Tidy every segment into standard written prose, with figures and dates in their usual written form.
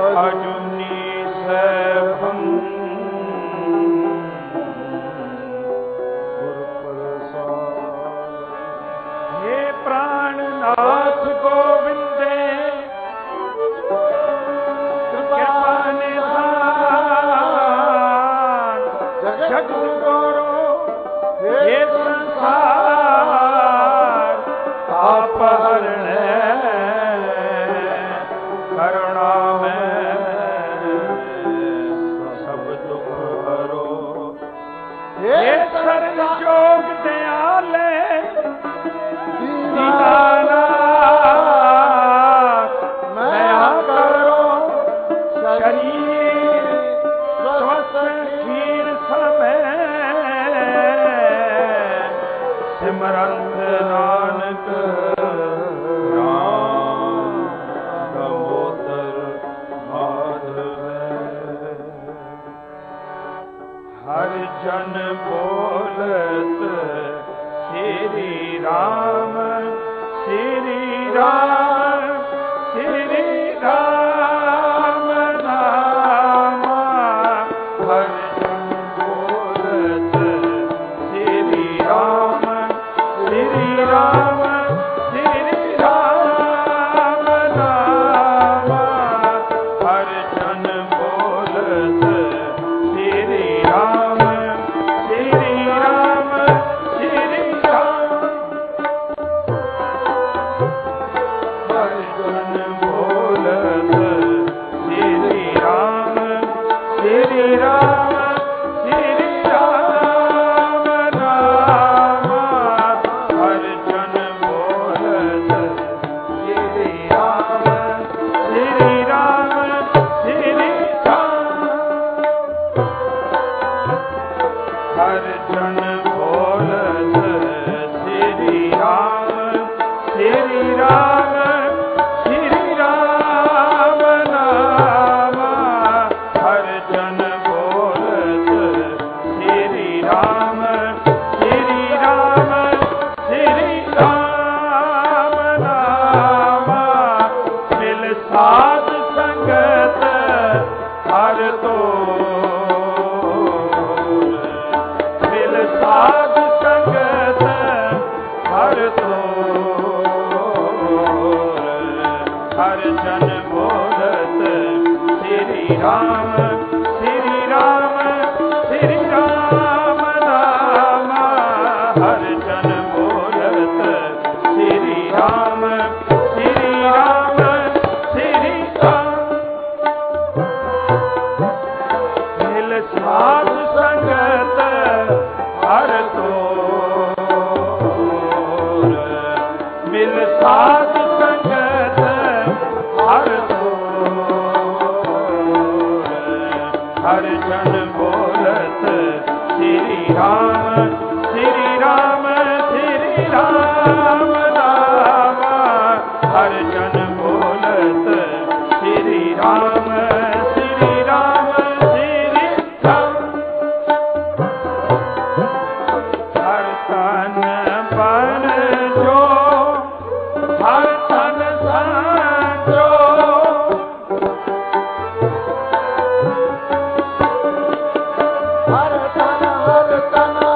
ਅਜੂਨੀ ਸੈਭੰ ਗੁਰ ਪ੍ਰਸਾਦ। हे ਪ੍ਰਾਣਨਾਥ ਗੋਬਿੰਦੇ ਕਿਰਪਾ ਨਿਧਾਨ ਜਗਤ ਗੁਰੂ हे ਸੰਸਾਰ ਆਪ ਹਰਣੈ ਕਰੁਣਾ ਮੈਂ ਸਭ ਦੁਖ ਹਰੋ। हे ਸਰਨ ਜੋਗ ਦਿਆਲੇ ਦੀਨਾਨਾਥ ਮੈਂ ਕਰੋ ਸ਼ਰੀਰ ਸਵਸਤ ਖੀਰ ਸਮੈ ਸਿਮਰੰਤ ਨਾਨਕ ਰਾਮ ਦਮੋਦਰ ਮਾਧਵੈ। ਹਰ ਜਨ ਬੋਲਤ ਸ੍ਰੀ ਰਾਮ ਸ੍ਰੀ ਰਾਮ ਸ੍ਰੀ ਰਾਮ ਨਾਮ। ਹਰ ਜਨ ਬੋਲਤ ਸ੍ਰੀ ਰਾਮ ਸ੍ਰੀ ਰਾਮ ਸ੍ਰੀ ਰਾਮ ਨਾਮ। ਹਰ ਜਨ ਬੋਲਤ ਸ੍ਰੀ ਰਾਮ ਸ੍ਰੀ ਰਾਮ ਸ੍ਰੀ ਰਾਮ। ਹਰ ਜਨ ਬੋਲਤ ਸ੍ਰੀ ਰਾਮ ਸ੍ਰੀ ਰਾਮ ਸ੍ਰੀ ਰਾਮ ਨਾਮ। ਹਰ ਜਨ ਬੋਲਤ ਸ੍ਰੀ ਰਾਮ ਸ੍ਰੀ ਰਾਮ ਸ੍ਰੀ ਰਾਮ। ਹਰ ਜਨ ਬੋਲਤ ਸ੍ਰੀ ਰਾਮ ਸ੍ਰੀ ਰਾਮ ਸ੍ਰੀ ਰਾਮ ਨਾਮ। ਹਰ ਜਨ ਬੋਲਤ ਸ੍ਰੀ ਰਾਮ ਸ੍ਰੀ ਰਾਮ ਸ੍ਰੀ ਰਾਮ ਨਾਮ। ਮਿਲ ਸਾਧ ਸੰਗਤ ਹਰ ਤੋਰ। ਮਿਲ ਸਾਧ ਸੰਗਤ ਹਰ ਤੋਰ। ਹਰ ਜਨ ਬੋਲਤ ਸ੍ਰੀ ਰਾਮ ਸ੍ਰੀ ਰਾਮ ਸ੍ਰੀ ਰਾਮ ਨਾਮ। ਹਰ ਜਨ ਬੋਲਤ ਸ੍ਰੀ ਰਾਮ ਸ੍ਰੀ ਰਾਮ ਸ੍ਰੀ ਰਾਮ। ਮਿਲ ਸਾਧ ਸੰਗਤ ਹਰ ਤੋਰ। ਮਿਲ ਸਾਧ ਸੰਗਤ ਹਰ ਤੋਰ। ਹਰ ਜਨ ਬੋਲਤ ਸ੍ਰੀ ਰਾਮ ਸ੍ਰੀ ਰਾਮ ਸ੍ਰੀ ਰਾਮ ਨਾਮ। ਹਰ ਜਨ ਬੋਲਤ ਸ੍ਰੀ ਰਾਮ ਸ੍ਰੀ ਰਾਮ ਸ੍ਰੀ ਰਾਮ। ਹਰ ਤਨ ਬਨ ਜੋ ਹਰ ਤਨ ਸਾਂਝੋ। ਹਰ ਤਨ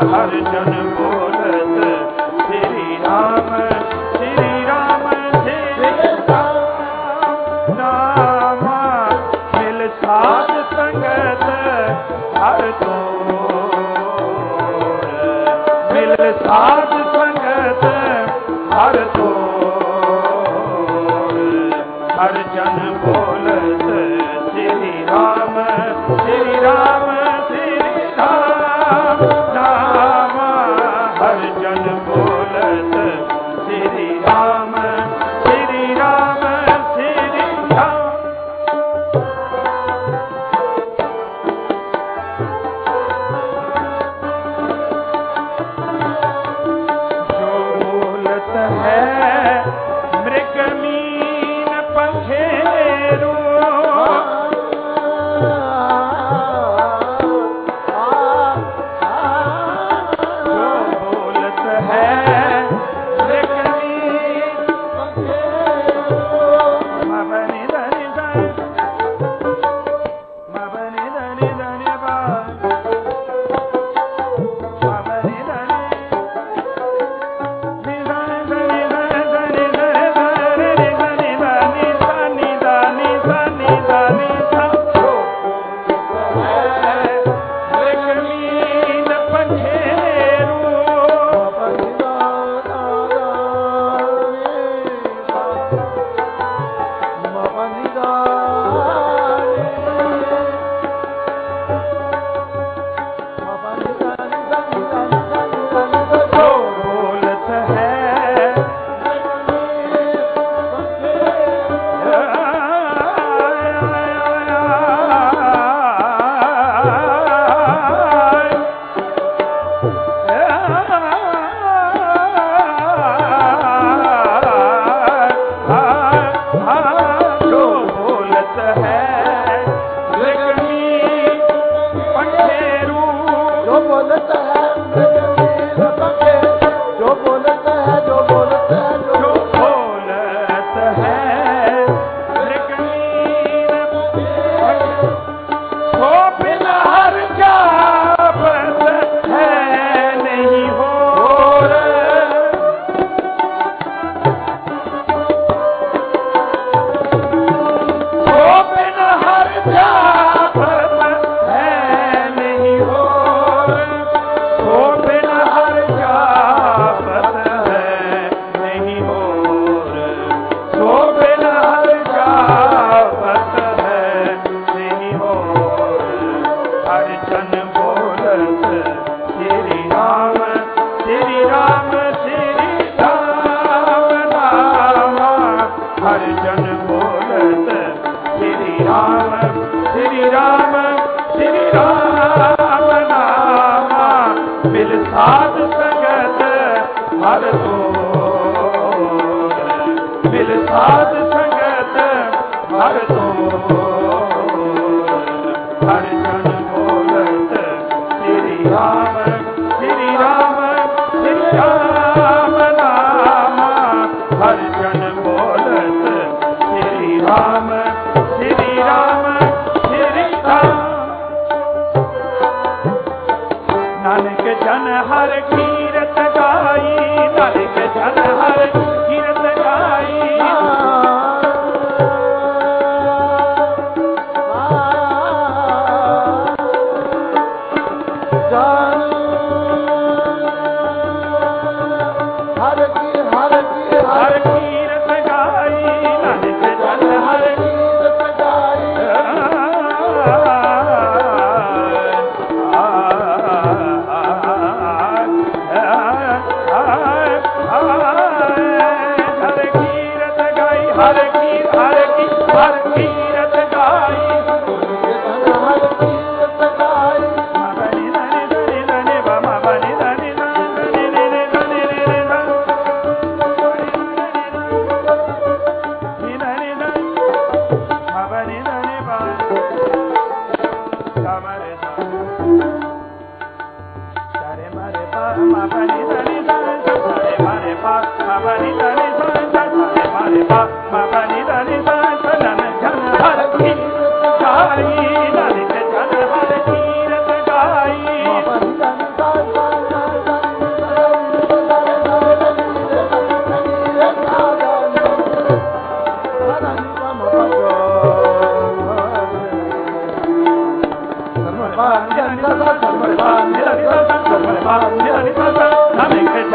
हर जन बोलत श्री राम श्री राम श्री राम नाम मिल साध संगत हर तोर मिल साध संगत हर तोर हर जन बोलत श्री राम श्री राम श्री राम नाम हर जन बोलत श्री राम श्री राम श्री राम जो बोलत है मृग मीन पंखेरू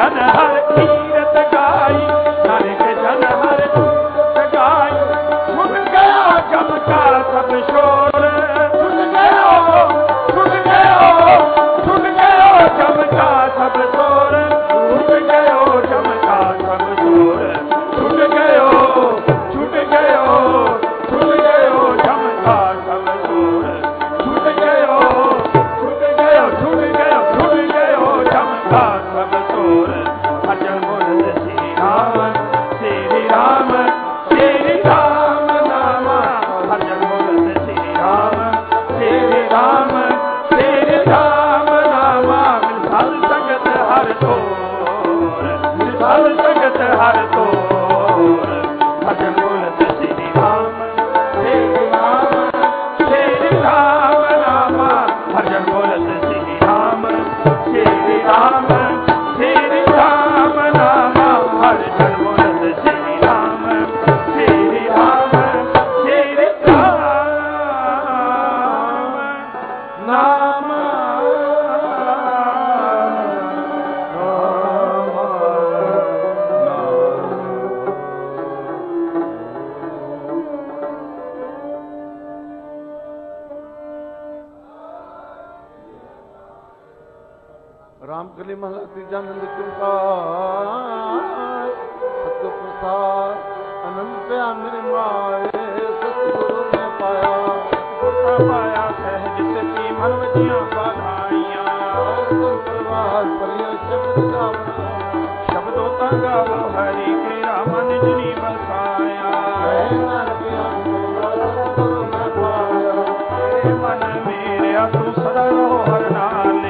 जन हर कीरत गाई, नानक जन हर कीरत गाई। छुट गया जम का सब शोर, छुट गया जम का सब शोर, छूट गयो जम का सब शोर, छूट गयो जम का सब शोर, छूट गयो जम का सब शोर। भजन बोल श्री राम नाम, भजन बोल श्री राम नाम। मिसाल संगत हर तोर, मिसाल संगत हर तोर। भजन बोल श्री राम नाम, भजन बोल श्री राम नाम। भजन बोल श्री राम नाम। रामकली महला तीजा नंद कृपाल, सत्य प्रसाद अनंत प्या मेरे माए। सतगुरु ने पाया पाया सहज सची मन वजियां बाधाइयां। शब्दों ता गावो हरि के राम निजनी बसाया। मन मेरे तू सदा रहो हर नाले,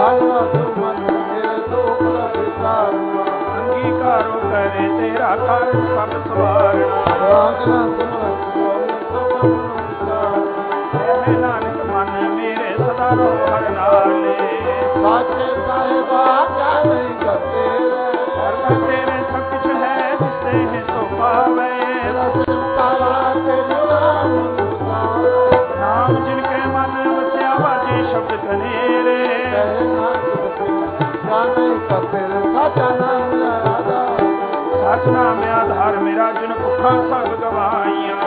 अंगीकारो करे तेरा कर सब सवारना। नानक मन मेरे सदा रहो हर नाले। साचे साहिबा क्या नहीं करते, तेरे सब कुछ है जिससे है सो पावे। नाम जिनके मन बसिया बाजे शब्द कनेरे। सच नाम आधार मेरा जिन भुखा सब गवाइया।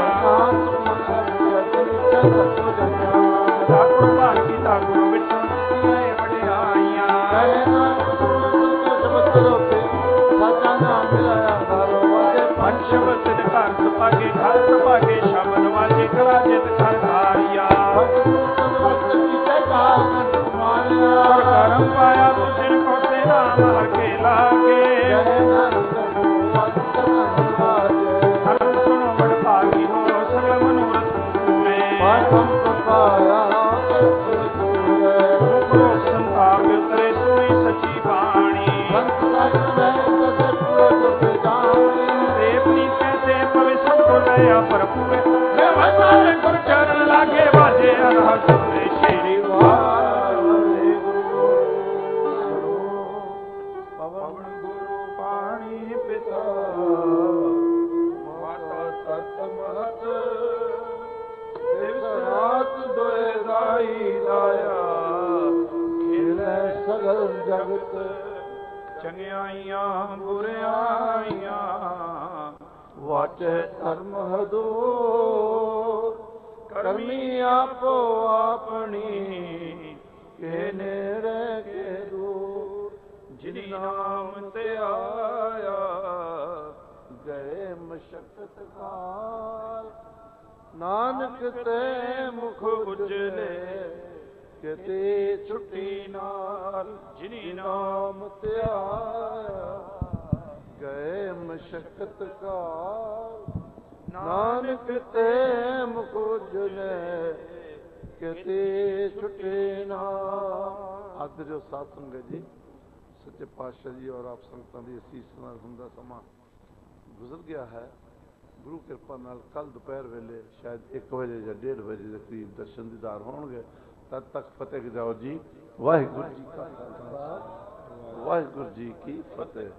ठाकुर भान की ठाकुर बिठो बढ़ियाइया। पंचवत घर सपागे घर सपागे शब्द वाजे कला जित घर धारिया। करम पाया तो जिनको से नाम हर के लागे। सुनो बड़ भागी हो सकल मनोरथ पूरे। संताप उतरे सुनी सची वाणी। देवनी कैसे पवे सतगुर दया पर पूरे। गुर चरण लागे बाजे अरहत श्री पवन गुरु पाणी पिता माता तत महत। दिवस दोए दाई दाया खेले सगल जगत। चंगियाइयां बुरियाइयां वाटे धर्म हदो। करमी आपो अपनी के नेरे के दूर। जिनी नाम ते आया गए मशक्कत काल। नानक ते मुख उजले किते छुट्टी नाल। जिनी नाम ते आया गए मशक्कत काल। नानक ते मुख उजले किते छुट्टी नाल। ਅੱਜ ਜੋ ਸਾਧ ਸੰਗਤ ਜੀ सच्चे पातशाह जी और आप संगतां दी असीस नाल हुंदा समा गुजर गया है। गुरु कृपा नाल कल दोपहर वेले शायद 1 बजे या 1:30 बजे के करीब दर्शन दीदार होणगे। तद तक फतेह जाओ जी। वाहिगुरू जी का खालसा, वाहिगुरू जी की फतेह।